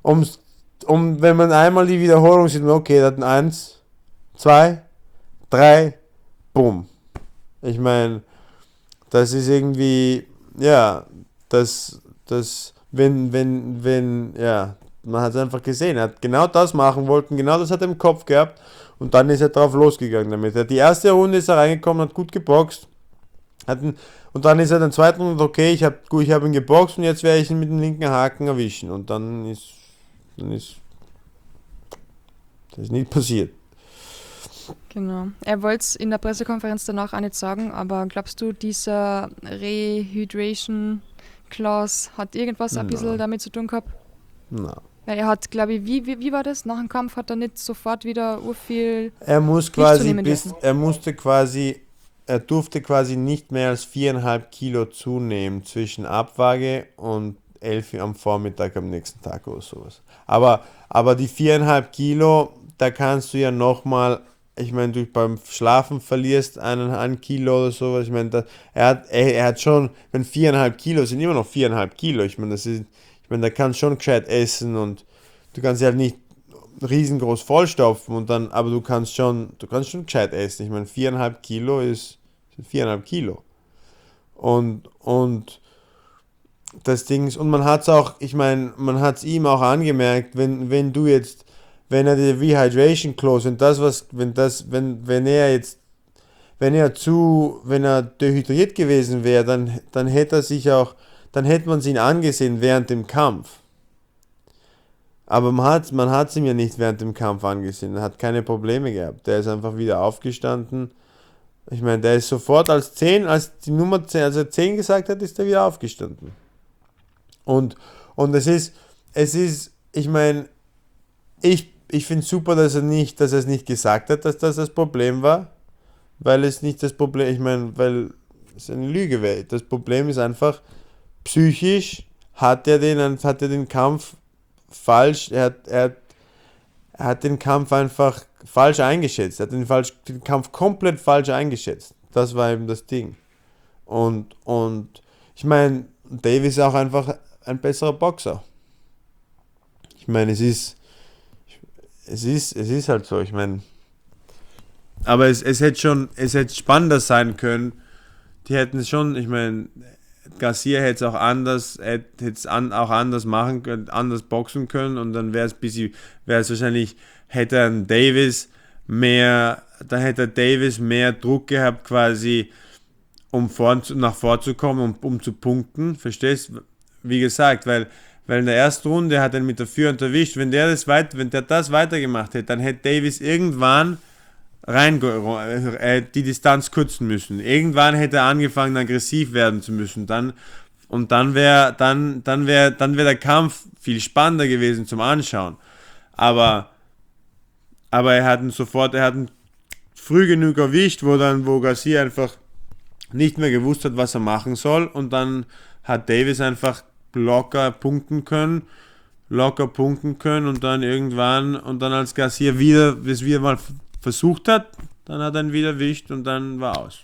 wenn man einmal die Wiederholung sieht, okay, da hat ein 1, 2, 3, bumm. Ich meine, das ist irgendwie, ja, ja, man hat es einfach gesehen, er hat genau das machen wollen, genau das hat er im Kopf gehabt und dann ist er drauf losgegangen damit. Die erste Runde ist er reingekommen, hat gut geboxt, und dann ist er in der zweiten Runde, okay, ich hab ihn geboxt und jetzt werde ich ihn mit dem linken Haken erwischen und dann ist das ist nicht passiert. Genau. Er wollte es in der Pressekonferenz danach auch nicht sagen, aber glaubst du, dieser Rehydration Clause hat irgendwas ein bisschen damit zu tun gehabt? Nein. Weil er hat, glaube ich, wie war das? Nach dem Kampf hat er nicht sofort wieder urviel. Er durfte quasi nicht mehr als 4,5 Kilo zunehmen zwischen Abwaage und 11 am Vormittag am nächsten Tag oder sowas. Aber die 4,5 Kilo, da kannst du ja nochmal, ich meine, du beim Schlafen verlierst ein Kilo oder sowas. Ich meine, er hat schon, wenn 4,5 Kilo sind immer noch 4,5 Kilo. Ich meine, da kannst du schon gescheit essen und du kannst ja halt nicht riesengroß vollstopfen und dann, aber du kannst schon gescheit essen. Ich meine, 4,5 Kilo sind 4,5 Kilo. Und das Ding ist, und man hat es auch, ich meine, man hat es ihm auch angemerkt, wenn er die Rehydration Clause, wenn er dehydriert gewesen wäre, dann hätte man es ihm angesehen während dem Kampf. Aber man hat es ihm ja nicht während dem Kampf angesehen, er hat keine Probleme gehabt, der ist einfach wieder aufgestanden. Ich meine, der ist sofort als die Nummer 10, als er 10 gesagt hat, ist er wieder aufgestanden. Und es ist, ich meine, ich finde super, dass er es nicht gesagt hat, dass das Problem war, weil es nicht das Problem, ich meine, weil es eine Lüge wäre. Das Problem ist einfach, psychisch hat er den Kampf falsch, er hat den Kampf einfach falsch eingeschätzt. Er hat den Kampf komplett falsch eingeschätzt. Das war eben das Ding. Und ich meine, Davis ist auch einfach ein besserer Boxer. Ich meine, es ist halt so, ich meine. Aber es hätte spannender sein können. Die hätten es schon, ich meine, Garcia hätte es auch anders machen können, anders boxen können und dann wäre es wahrscheinlich, dann hätte Davis mehr Druck gehabt quasi, um nach vorn zu kommen, um zu punkten, verstehst? Wie gesagt, weil in der ersten Runde hat er mit der Führhand erwischt, wenn der das weitergemacht hätte, dann hätte Davis irgendwann die Distanz kürzen müssen. Irgendwann hätte er angefangen, aggressiv werden zu müssen. Dann wäre der Kampf viel spannender gewesen zum Anschauen. Aber er hat ihn früh genug erwischt, wo Garcia einfach nicht mehr gewusst hat, was er machen soll. Und dann hat Davis einfach locker punkten können und dann irgendwann, und dann als Garcia es wieder mal versucht hat, dann hat er ihn wieder erwischt und dann war aus.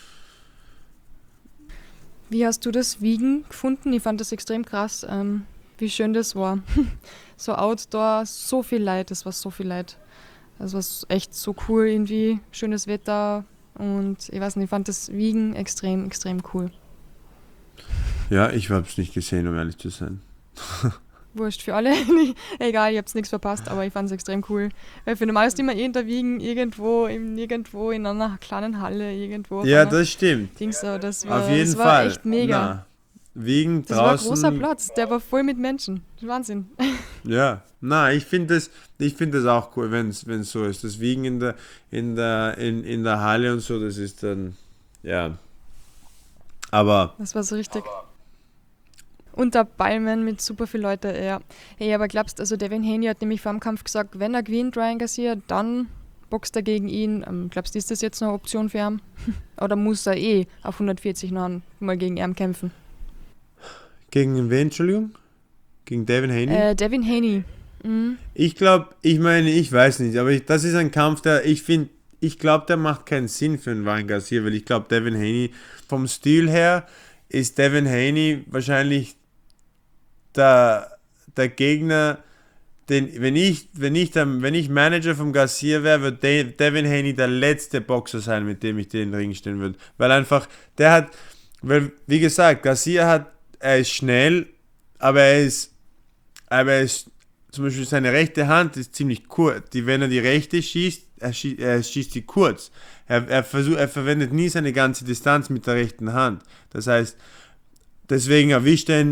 Wie hast du das Wiegen gefunden? Ich fand das extrem krass, wie schön das war. So Outdoor, so viel Leid, es war so viel Leid. Das war echt so cool irgendwie, schönes Wetter und ich weiß nicht, ich fand das Wiegen extrem, extrem cool. Ja, ich habe es nicht gesehen, um ehrlich zu sein. Wurscht für alle. Egal, ich hab's nichts verpasst, aber ich fand's extrem cool. Weil für normal ist immer Wiegen irgendwo in einer kleinen Halle, irgendwo. Ja, das stimmt. Dings, das auf jeden das war Fall. Echt mega. Wiegen das draußen. Das war ein großer Platz, der war voll mit Menschen. Wahnsinn. Ja, ich finde das auch cool, wenn es so ist. Das Wiegen in der Halle und so, das ist dann, ja. Aber. Das war so richtig. Unter Palmen mit super vielen Leuten, ja. Hey, aber glaubst du, also Devin Haney hat nämlich vor dem Kampf gesagt, wenn er gewinnt, Ryan Garcia, dann boxt er gegen ihn. Glaubst du, ist das jetzt noch eine Option für ihn? Oder muss er auf 140 noch mal gegen ihn kämpfen? Gegen wen, Entschuldigung? Gegen Devin Haney? Devin Haney. Mhm. Ich weiß nicht, aber das ist ein Kampf, ich glaube, der macht keinen Sinn für einen Ryan Garcia, weil ich glaube, Devin Haney, vom Stil her, ist Devin Haney wahrscheinlich der Gegner, wenn ich Manager vom Garcia wäre, würde Devin Haney der letzte Boxer sein, mit dem ich den Ring stehen würde. Weil einfach, wie gesagt, Garcia er ist schnell, aber er ist zum Beispiel seine rechte Hand ist ziemlich kurz. Wenn er die rechte schießt, er schießt sie kurz. Er verwendet nie seine ganze Distanz mit der rechten Hand. Das heißt, deswegen erwischt er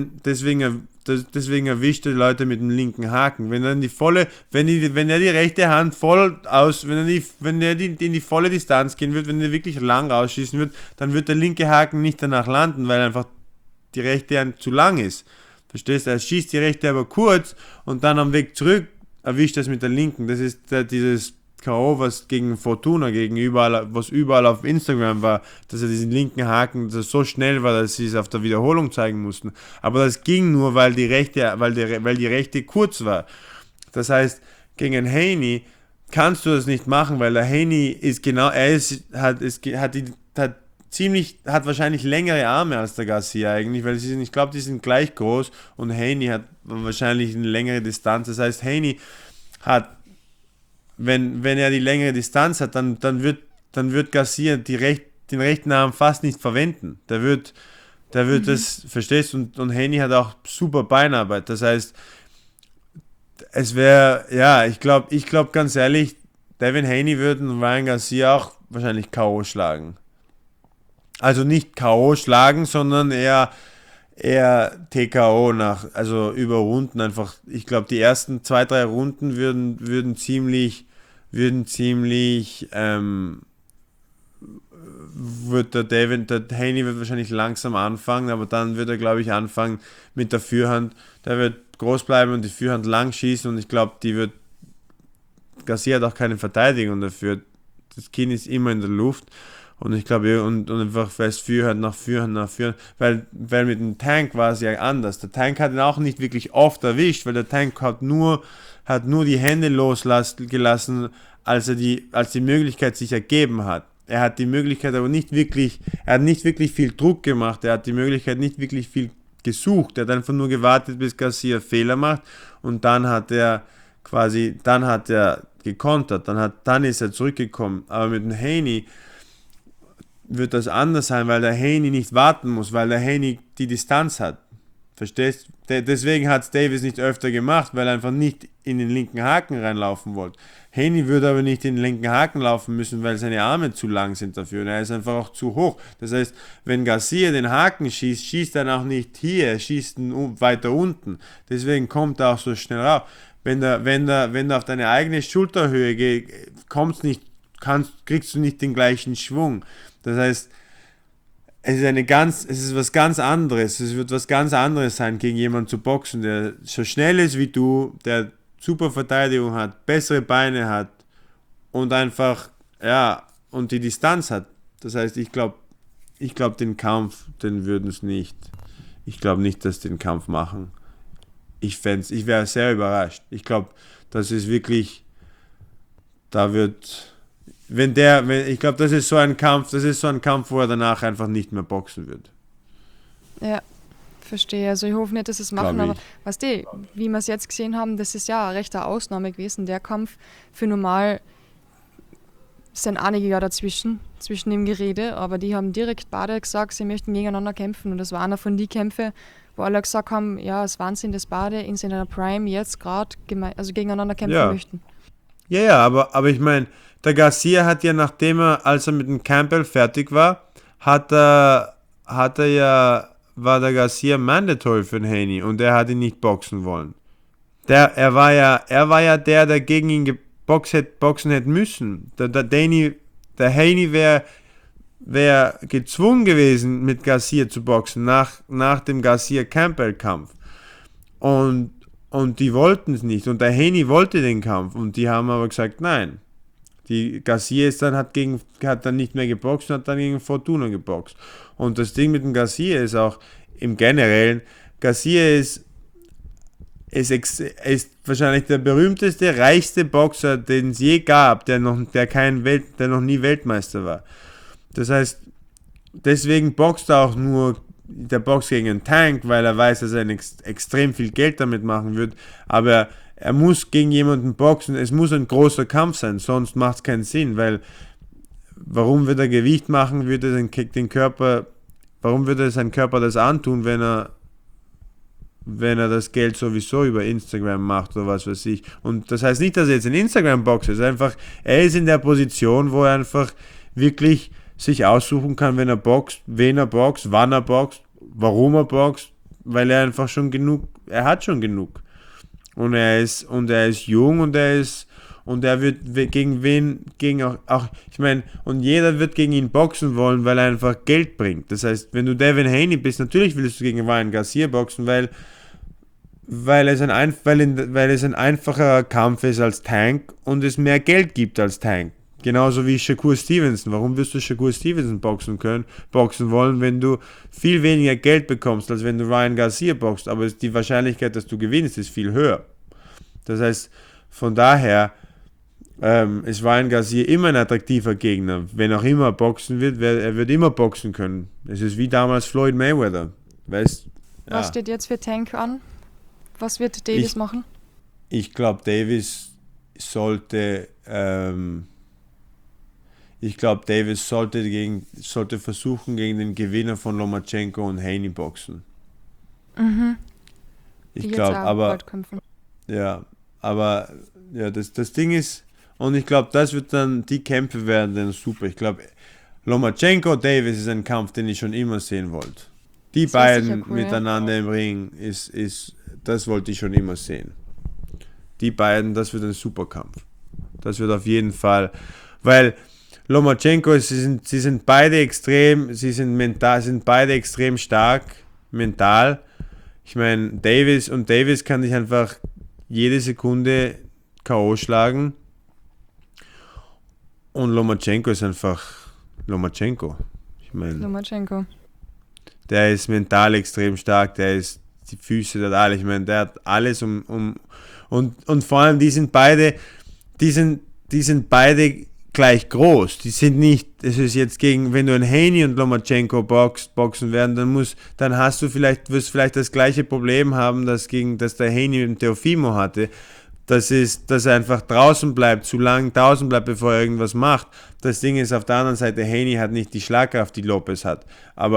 Leute mit dem linken Haken. Wenn er die rechte Hand wenn er in die volle Distanz gehen wird, wenn er wirklich lang rausschießen wird, dann wird der linke Haken nicht danach landen, weil einfach die rechte Hand zu lang ist. Verstehst du? Er schießt die rechte aber kurz und dann am Weg zurück erwischt er es mit der linken. Das ist dieses K.O., was gegen Fortuna, was überall auf Instagram war, dass er diesen linken Haken, dass er so schnell war, dass sie es auf der Wiederholung zeigen mussten. Aber das ging nur, weil die rechte kurz war. Das heißt, gegen einen Haney kannst du das nicht machen, weil der Haney ist genau, hat wahrscheinlich längere Arme als der Garcia eigentlich, weil ich glaube, die sind gleich groß und Haney hat wahrscheinlich eine längere Distanz. Das heißt, Haney hat, wenn er die längere Distanz hat, dann wird Garcia den rechten Arm fast nicht verwenden. Der wird das, verstehst du? Und Haney hat auch super Beinarbeit. Das heißt, es wäre, ja, ich glaube ganz ehrlich, Devin Haney würde Ryan Garcia auch wahrscheinlich K.O. schlagen. Also nicht K.O. schlagen, sondern eher TKO also über Runden einfach. Ich glaube, die ersten 2-3 Runden würden ziemlich der Haney wird wahrscheinlich langsam anfangen, aber dann wird er, glaube ich, anfangen mit der Fürhand. Der wird groß bleiben und die Fürhand lang schießen und ich glaube, Garcia hat auch keine Verteidigung dafür. Das Kinn ist immer in der Luft. Und ich glaube, und einfach fest Führhand nach Führhand, weil mit dem Tank war es ja anders. Der Tank hat ihn auch nicht wirklich oft erwischt, weil der Tank hat nur die Hände losgelassen, als die Möglichkeit sich ergeben hat. Er hat die Möglichkeit aber nicht wirklich viel Druck gemacht, er hat die Möglichkeit nicht wirklich viel gesucht, er hat einfach nur gewartet, bis Garcia Fehler macht und dann hat er gekontert, dann ist er zurückgekommen. Aber mit dem Haney wird das anders sein, weil der Haney nicht warten muss, weil der Haney die Distanz hat. Verstehst? Deswegen hat es Davis nicht öfter gemacht, weil er einfach nicht in den linken Haken reinlaufen wollte. Haney würde aber nicht in den linken Haken laufen müssen, weil seine Arme zu lang sind dafür und er ist einfach auch zu hoch. Das heißt, wenn Garcia den Haken schießt er auch nicht hier, er schießt ihn weiter unten. Deswegen kommt er auch so schnell rauf. Wenn du auf deine eigene Schulterhöhe kriegst du nicht den gleichen Schwung. Das heißt, es ist was ganz anderes. Es wird was ganz anderes sein, gegen jemanden zu boxen, der so schnell ist wie du, der super Verteidigung hat, bessere Beine hat und einfach, und die Distanz hat. Das heißt, ich glaube, den Kampf, den würden es nicht. Ich glaube nicht, dass sie den Kampf machen. Ich wäre sehr überrascht. Ich glaube, das ist wirklich, ich glaube, das ist so ein Kampf, wo er danach einfach nicht mehr boxen wird. Ja, verstehe. Also ich hoffe nicht, dass sie es machen, aber weißt du, wie wir es jetzt gesehen haben, das ist ja eine rechte Ausnahme gewesen, der Kampf. Für normal sind einige ja zwischen dem Gerede, aber die haben direkt beide gesagt, sie möchten gegeneinander kämpfen und das war einer von den Kämpfen, wo alle gesagt haben, ja, es ist Wahnsinn, dass beide in seiner Prime jetzt gerade gegeneinander kämpfen möchten. Ja, aber ich meine, der Garcia hat ja, als er mit dem Campbell fertig war, war der Garcia mandatory für den Haney und er hat ihn nicht boxen wollen. Er war ja der gegen ihn boxen hätte müssen. Der Haney wäre gezwungen gewesen, mit Garcia zu boxen, nach dem Garcia-Campbell-Kampf. Und die wollten es nicht. Und der Haney wollte den Kampf. Und die haben aber gesagt, nein. Die Garcia hat dann nicht mehr geboxt und hat dann gegen Fortuna geboxt. Und das Ding mit dem Garcia ist auch im Generellen, Garcia ist wahrscheinlich der berühmteste, reichste Boxer, den es je gab, der noch nie Weltmeister war. Das heißt, deswegen boxt er auch nur, der boxt gegen einen Tank, weil er weiß, dass er extrem viel Geld damit machen wird, aber er muss gegen jemanden boxen, es muss ein großer Kampf sein, sonst macht es keinen Sinn, weil warum wird er Gewicht machen, warum würde sein Körper das antun, wenn er das Geld sowieso über Instagram macht oder was weiß ich. Und das heißt nicht, dass er jetzt in Instagram boxt, es ist einfach, er ist in der Position, wo er einfach wirklich sich aussuchen kann, wenn er boxt, wen er boxt, wann er boxt, warum er boxt, weil er einfach er hat schon genug. Und er ist jung und er wird und jeder wird gegen ihn boxen wollen, weil er einfach Geld bringt. Das heißt, wenn du Devin Haney bist, natürlich willst du gegen Ryan Garcia boxen, weil es ein einfacher Kampf ist als Tank und es mehr Geld gibt als Tank. Genauso wie Shakur Stevenson. Warum wirst du Shakur Stevenson boxen wollen, wenn du viel weniger Geld bekommst, als wenn du Ryan Garcia boxst? Aber die Wahrscheinlichkeit, dass du gewinnst, ist viel höher. Das heißt, von daher ist Ryan Garcia immer ein attraktiver Gegner. Wenn auch immer boxen wird, er wird immer boxen können. Es ist wie damals Floyd Mayweather. Weißt? Ja. Was steht jetzt für Tank an? Was wird Davis machen? Ich glaube, Davis sollte versuchen, gegen den Gewinner von Lomachenko und Haney boxen. Mhm. Ich glaube, aber das Ding ist, und ich glaube, die Kämpfe werden dann super. Ich glaube, Lomachenko, Davis ist ein Kampf, den ich schon immer sehen wollte. Die beiden miteinander im Ring das wollte ich schon immer sehen. Die beiden, das wird ein super Kampf. Das wird auf jeden Fall, weil Lomachenko, sie sind beide extrem stark mental. Ich meine, Davis kann dich einfach jede Sekunde K.O. schlagen Und Lomachenko ist einfach Lomachenko. Ich meine, Lomachenko. der ist mental extrem stark, der ist die Füße, der hat alles. Ich meine, der hat alles und vor allem die sind beide gleich groß. Die sind nicht, es ist jetzt gegen, wenn du ein Haney und Lomachenko boxen werden, dann wirst du vielleicht das gleiche Problem haben, das der Haney und Teofimo hatte. Dass er einfach draußen bleibt, zu lang draußen bleibt, bevor er irgendwas macht. Das Ding ist, auf der anderen Seite, Haney hat nicht die Schlagkraft, die Lopez hat.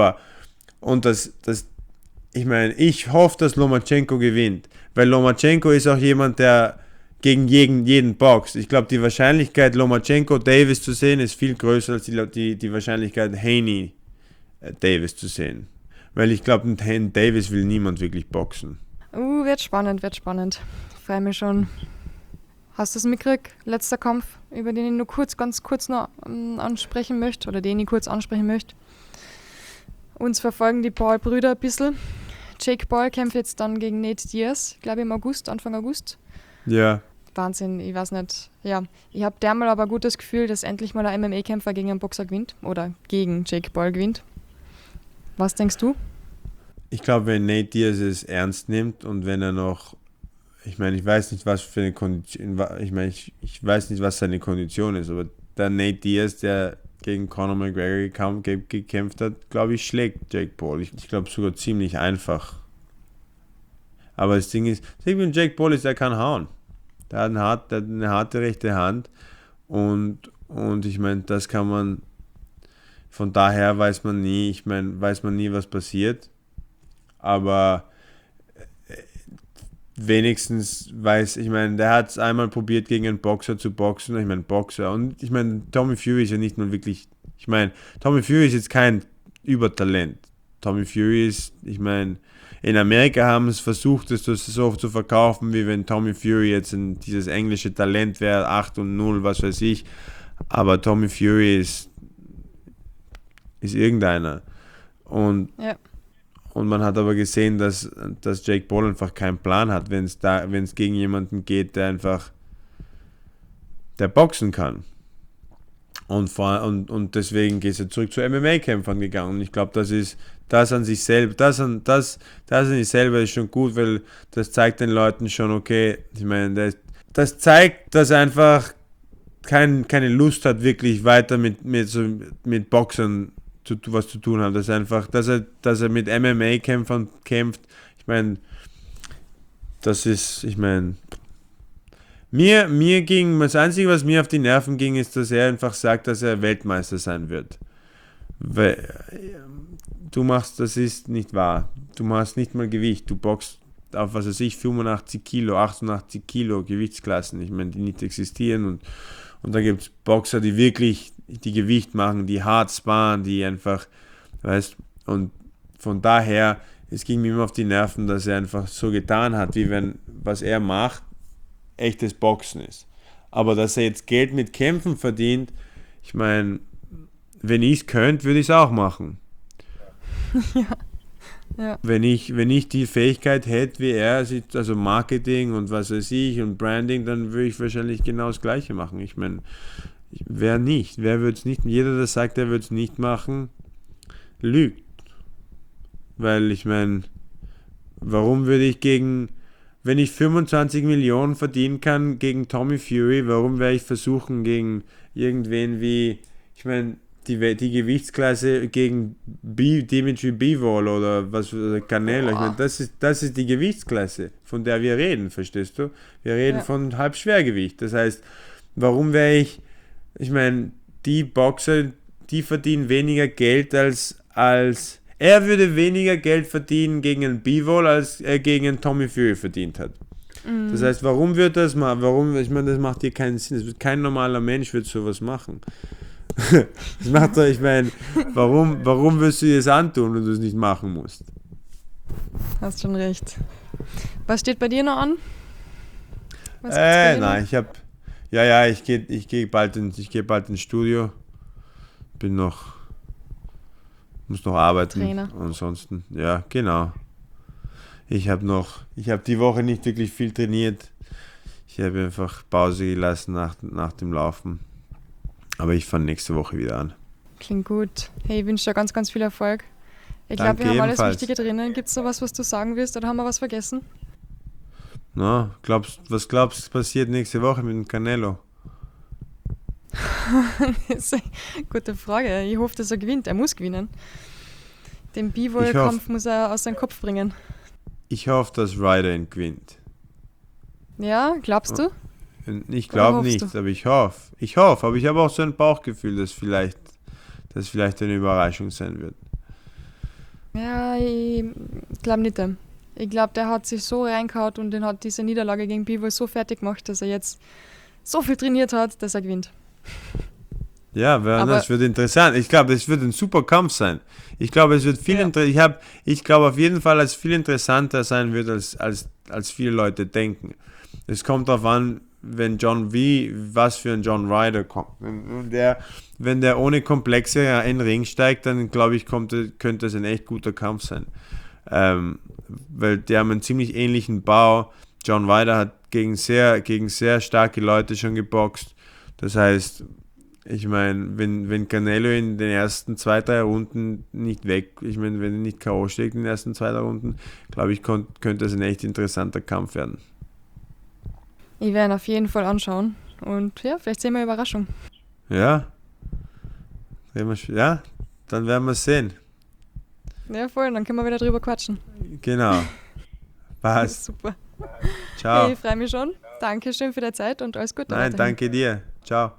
Ich meine, ich hoffe, dass Lomachenko gewinnt, weil Lomachenko ist auch jemand, der gegen jeden boxt. Ich glaube, die Wahrscheinlichkeit, Lomachenko Davis zu sehen, ist viel größer als die Wahrscheinlichkeit, Haney Davis zu sehen. Weil ich glaube, einen Davis will niemand wirklich boxen. Wird spannend. Freue mich schon. Hast du es mitgekriegt? Letzter Kampf, über den ich nur ganz kurz noch ansprechen möchte, oder den ich kurz ansprechen möchte. Uns verfolgen die Paul-Brüder ein bisschen. Jake Paul kämpft jetzt dann gegen Nate Diaz, glaube ich im August, Anfang August. Ja. Wahnsinn, ich weiß nicht. Ja, ich habe dermal aber ein gutes Gefühl, dass endlich mal ein MMA-Kämpfer gegen einen Boxer gewinnt oder gegen Jake Paul gewinnt. Was denkst du? Ich glaube, wenn Nate Diaz es ernst nimmt und wenn er noch, ich meine, ich weiß nicht, was für eine Kondition, ich weiß nicht, was seine Kondition ist, aber der Nate Diaz, der gegen Conor McGregor gekämpft hat, glaube ich, schlägt Jake Paul. Ich glaube sogar ziemlich einfach. Aber das Ding ist, Jake Paul der kann hauen. Der hat eine harte rechte Hand und ich meine, das kann man, von daher weiß man nie, was passiert. Aber wenigstens der hat es einmal probiert, gegen einen Boxer zu boxen. Ich meine, Boxer. Und ich meine, Tommy Fury ist ja nicht nur wirklich, Tommy Fury ist jetzt kein Übertalent. Tommy Fury ist, in Amerika haben es versucht, es so zu verkaufen, wie wenn Tommy Fury jetzt dieses englische Talent wäre, 8-0, was weiß ich. Aber Tommy Fury ist irgendeiner. Und man hat aber gesehen, dass Jake Paul einfach keinen Plan hat, wenn es gegen jemanden geht, der boxen kann. Und deswegen ist er zurück zu MMA-Kämpfern gegangen. Und ich glaube, das an sich selber ist schon gut, weil das zeigt den Leuten schon, okay, das zeigt, dass er einfach keine Lust hat, wirklich weiter mit Boxern was zu tun hat. Dass er mit MMA-Kämpfern kämpft. Das Einzige, was mir auf die Nerven ging, ist, dass er einfach sagt, dass er Weltmeister sein wird. Weil das ist nicht wahr. Du machst nicht mal Gewicht. Du boxst auf, 85 Kilo, 88 Kilo Gewichtsklassen, die nicht existieren. Und da gibt es Boxer, die wirklich die Gewicht machen, die hart sparen, die einfach, und von daher, es ging mir immer auf die Nerven, dass er einfach so getan hat, wie wenn, was er macht, echtes Boxen ist. Aber dass er jetzt Geld mit Kämpfen verdient, wenn ich es könnte, würde ich es auch machen. Ja. Wenn ich die Fähigkeit hätte wie er, also Marketing und was weiß ich und Branding, dann würde ich wahrscheinlich genau das Gleiche machen. Wer nicht? Wer würde es nicht? Jeder, der sagt, er würde es nicht machen, lügt. Weil warum würde ich wenn ich 25 Millionen verdienen kann gegen Tommy Fury, warum werde ich versuchen gegen irgendwen wie, die Gewichtsklasse gegen Dimitri Bivol oder Canelo, das ist die Gewichtsklasse, von der wir reden, verstehst du? Wir reden von Halbschwergewicht. Das heißt, warum wäre ich, die Boxer, die verdienen weniger Geld als er würde weniger Geld verdienen gegen einen Bivol, als er gegen einen Tommy Fury verdient hat. Mhm. Das heißt, warum wird das mal, das macht dir keinen Sinn. Kein normaler Mensch wird sowas machen. Das macht doch, warum wirst du dir das antun, wenn du es nicht machen musst? Hast schon recht. Was steht bei dir noch an? Nein, ich gehe bald ins Studio. Muss noch arbeiten. Trainer. Ansonsten, ja, genau. Ich habe die Woche nicht wirklich viel trainiert. Ich habe einfach Pause gelassen nach dem Laufen. Aber ich fange nächste Woche wieder an. Klingt gut. Hey, ich wünsche dir ganz, ganz viel Erfolg. Ich glaube, wir haben alles Wichtige drinnen. Gibt es noch was du sagen willst, oder haben wir was vergessen? Na, was glaubst du, passiert nächste Woche mit dem Canelo? Das ist eine gute Frage. Ich hoffe, dass er gewinnt. Er muss gewinnen. Den Bivol-Kampf muss er aus seinem Kopf bringen. Ich hoffe, dass Ryder ihn gewinnt. Ja, glaubst du? Ich glaube nicht, aber ich hoffe. Aber ich habe auch so ein Bauchgefühl, dass vielleicht eine Überraschung sein wird. Ja, ich glaube nicht. Ich glaube, der hat sich so reingehauen und den hat diese Niederlage gegen Bivol so fertig gemacht, dass er jetzt so viel trainiert hat, dass er gewinnt. Ja, das wird interessant. Ich glaube, es wird ein super Kampf sein. Ich glaube, es wird ich glaube auf jeden Fall, dass es viel interessanter sein wird, als viele Leute denken. Es kommt darauf an, was für ein John Ryder kommt. Wenn der ohne Komplexe in den Ring steigt, dann glaube ich, könnte es ein echt guter Kampf sein. Weil die haben einen ziemlich ähnlichen Bau. John Ryder hat gegen sehr starke Leute schon geboxt. Das heißt, ich meine, wenn Canelo in den ersten 2-3 Runden wenn er nicht K.O. schlägt in den ersten 2-3 Runden, glaube ich, könnte es ein echt interessanter Kampf werden. Ich werde ihn auf jeden Fall anschauen. Und ja, vielleicht sehen wir eine Überraschung. Ja. Ja, dann werden wir es sehen. Ja, voll, dann können wir wieder drüber quatschen. Genau. Passt. Super. Ciao. Hey, ich freue mich schon. Dankeschön für die Zeit und alles Gute. Nein, danke dir. Ciao.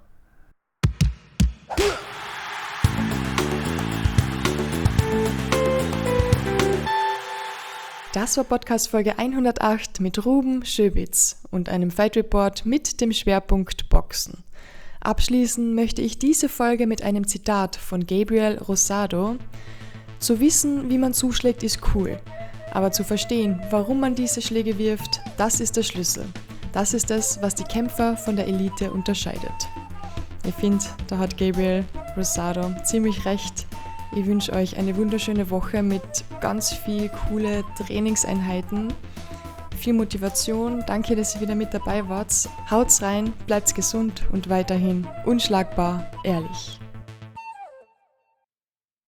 Das war Podcast-Folge 108 mit Ruben Schöbitz und einem Fight Report mit dem Schwerpunkt Boxen. Abschließen möchte ich diese Folge mit einem Zitat von Gabriel Rosado. Zu wissen, wie man zuschlägt, ist cool. Aber zu verstehen, warum man diese Schläge wirft, das ist der Schlüssel. Das ist es, was die Kämpfer von der Elite unterscheidet. Ich finde, da hat Gabriel Rosado ziemlich recht. Ich wünsche euch eine wunderschöne Woche mit ganz viel coole Trainingseinheiten, viel Motivation. Danke, dass ihr wieder mit dabei wart. Haut's rein, bleibt gesund und weiterhin unschlagbar ehrlich.